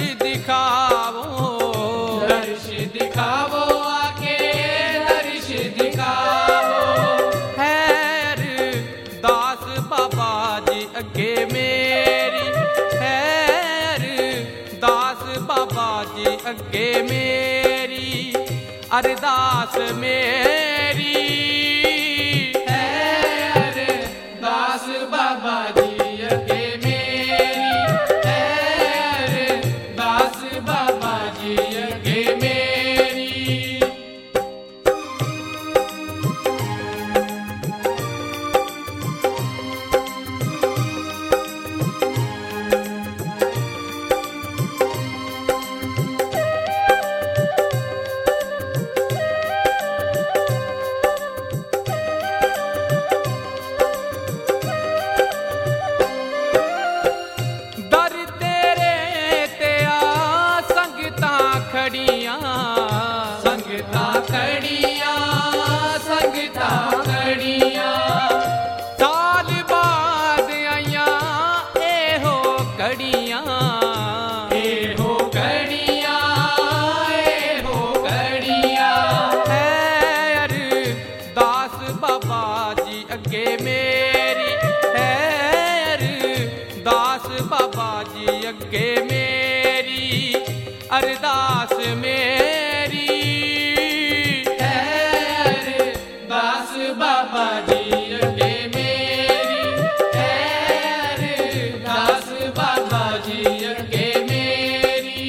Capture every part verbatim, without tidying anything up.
दिखावो, दर्श दिखावो आके दर्श दिखावो। हैर दास बाबा जी अगे मेरी, हैर दास बाबा जी अगे मेरी अरदास मेरी। हैर दास बाबा जी अगे मेरी, हैर दास बाबा जी अगे मेरी। दर तेरे ते आ संगतां खड़ियां, संगतां खड़ियां संगतां खड़ियां। साल बाद आइयां एहो कड़ियां, एहो कड़ियां एहो कड़ियां। हैर दास बाबा जी अगे मेरी, हैर दास बाबा जी अगे मेरी अरदास मेरी। हैर दास बाबा जी अगे मेरी, हैर दास बाबा जी अगे मेरी।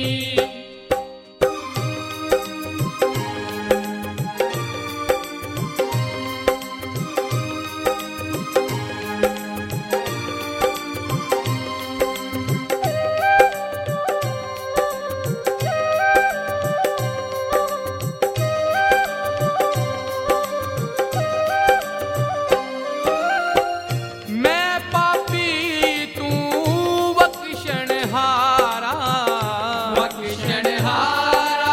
मैं पापी तू बख्शणहारा, बख्शणहारा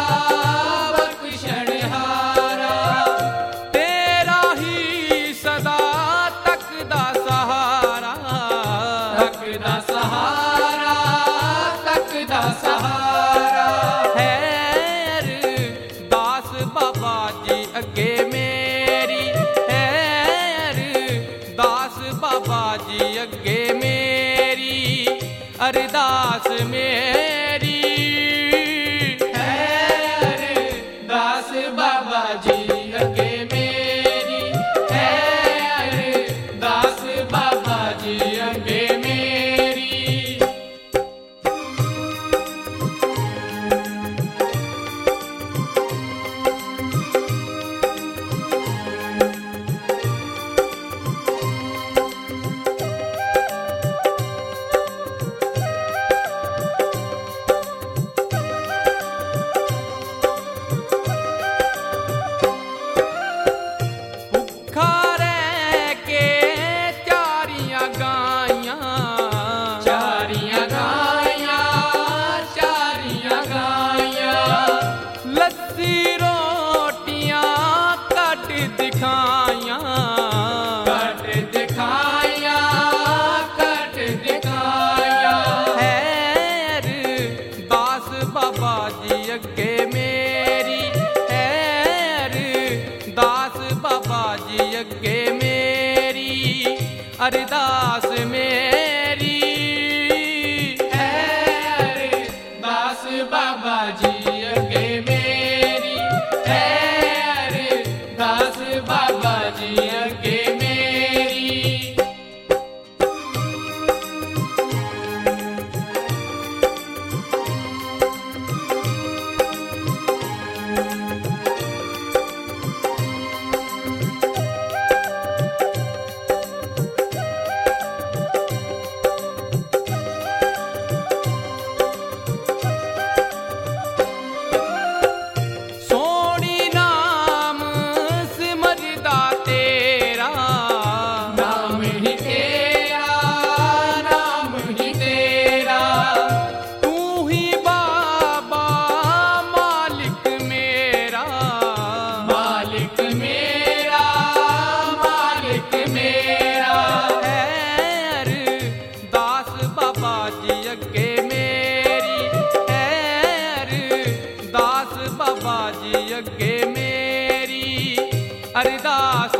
बख्शणहारा। तेरा ही सदा तकदा सहारा, तकदा सहारा तकदा सहारा। हैर दास बाबा जी अगे मेरी, हैर दास बाबा जी अगे मेरी अरदास मेरी। हैर दास बाबा जी अगे मेरी, हैर दास बाबा जी अगे मेरी। भुखा रह के चारियां गाइयां, चारियां गाइयां चारियां गाइयां। लस्सी रोटियां कट दिखाइयां, कट दिखाइयां कट दिखाइयां। हैर दास बाबा जी अगे मेरी, हैर दास बाबा जी अगे मेरी अरदास मेरी। हैर दास बाबा जी अगे मेरी, हैर दास बाबा जी अगे मेरी। बाबा जी अगे मेरी अरदास